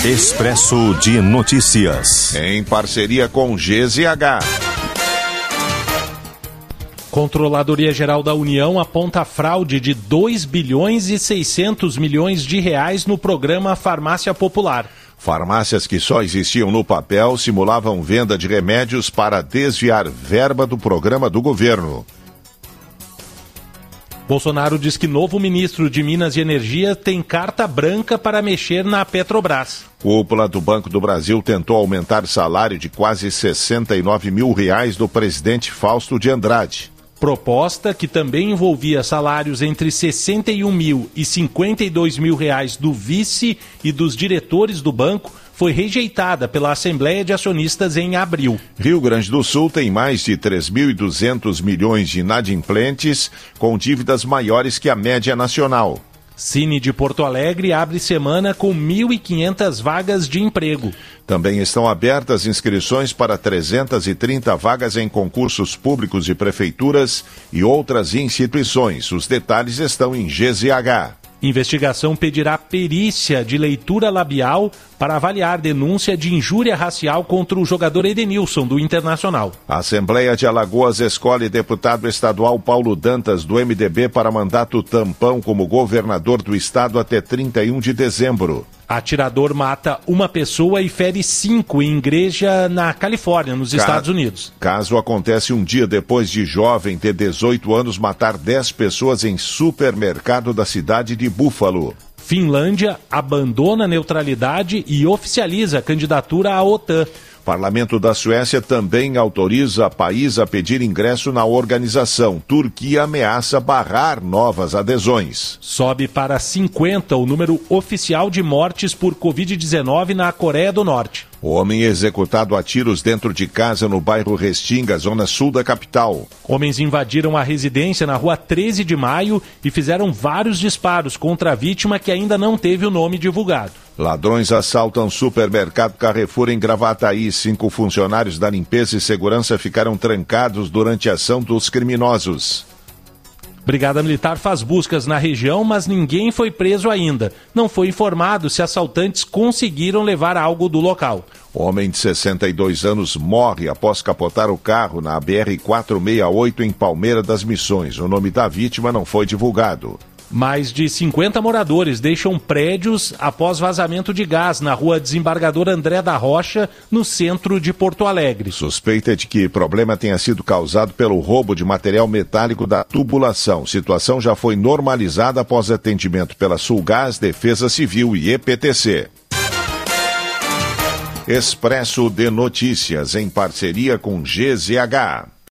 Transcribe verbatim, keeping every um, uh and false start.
Expresso de Notícias. Em parceria com G Z H. Controladoria Geral da União aponta fraude de dois bilhões e seiscentos milhões de reais no programa Farmácia Popular. Farmácias que só existiam no papel simulavam venda de remédios para desviar verba do programa do governo. Bolsonaro diz que novo ministro de Minas e Energia tem carta branca para mexer na Petrobras. Cúpula do Banco do Brasil tentou aumentar salário de quase sessenta e nove mil reais do presidente Fausto de Andrade. Proposta que também envolvia salários entre sessenta e um mil e cinquenta e dois mil reais do vice e dos diretores do banco foi rejeitada pela Assembleia de Acionistas em abril. Rio Grande do Sul tem mais de três mil e duzentos milhões de inadimplentes, com dívidas maiores que a média nacional. Cine de Porto Alegre abre semana com mil e quinhentas vagas de emprego. Também estão abertas inscrições para trezentas e trinta vagas em concursos públicos de prefeituras e outras instituições. Os detalhes estão em G Z H. Investigação pedirá perícia de leitura labial para avaliar denúncia de injúria racial contra o jogador Edenilson, do Internacional. A Assembleia de Alagoas escolhe deputado estadual Paulo Dantas, do M D B, para mandato tampão como governador do estado até trinta e um de dezembro. Atirador mata uma pessoa e fere cinco em igreja na Califórnia, nos Ca- Estados Unidos. Caso acontece um dia depois de jovem de dezoito anos matar dez pessoas em supermercado da cidade de Buffalo. Finlândia abandona a neutralidade e oficializa a candidatura à OTAN. Parlamento da Suécia também autoriza o país a pedir ingresso na organização. Turquia ameaça barrar novas adesões. Sobe para cinquenta o número oficial de mortes por covid dezenove na Coreia do Norte. O homem executado a tiros dentro de casa no bairro Restinga, zona sul da capital. Homens invadiram a residência na rua treze de maio e fizeram vários disparos contra a vítima, que ainda não teve o nome divulgado. Ladrões assaltam supermercado Carrefour em Gravataí. Cinco funcionários da limpeza e segurança ficaram trancados durante a ação dos criminosos. Brigada Militar faz buscas na região, mas ninguém foi preso ainda. Não foi informado se assaltantes conseguiram levar algo do local. O homem de sessenta e dois anos morre após capotar o carro na B R quatrocentos e sessenta e oito em Palmeira das Missões. O nome da vítima não foi divulgado. Mais de cinquenta moradores deixam prédios após vazamento de gás na rua Desembargador André da Rocha, no centro de Porto Alegre. Suspeita é de que o problema tenha sido causado pelo roubo de material metálico da tubulação. Situação já foi normalizada após atendimento pela Sulgás, Defesa Civil e E P T C. Expresso de Notícias, em parceria com G Z H.